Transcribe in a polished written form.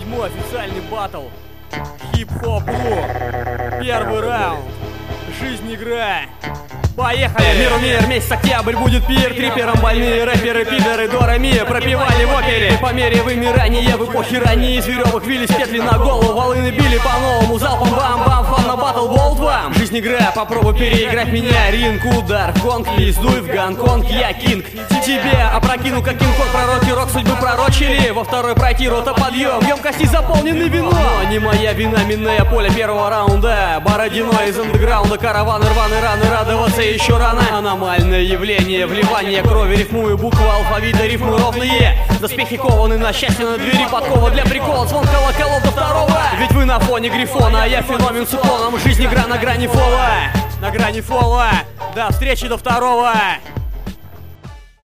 Нажму официальный батл. Хип-хоп ру. Первый раунд. Жизнь, игра. Поехали! Мир, месяц октябрь, будет пир. Трипером больные рэперы, пидоры, дорами пропевали в опере. По мере вымирания в эпохе ранней из веревок вились петли на голову, волыны били по-новому, залпом бам-бам, фан на батл болт вам. Жизнь, игра, попробуй переиграть меня. Ринг, удар, конг, пиздуй в Гонконг, я кинг. Тебе опрокину, как кинг-конг, пророки рок судьбы пророчили. Во второй пройти рота подъем, емкости заполнены вино. Но не моя вина, минное поле первого раунда. Бородиной из андеграунда, караваны, рваны, раны, радоваться еще рано. Аномальное явление, вливание крови, рифмую буквы алфавита, рифмы ровные. Доспехи кованы на счастье, на двери подкова для прикола, звон колоколов до второго. Ведь вы на фоне грифона, а я феномен с уклоном. Жизнь, игра на грани фола. На грани фола. До встречи до второго.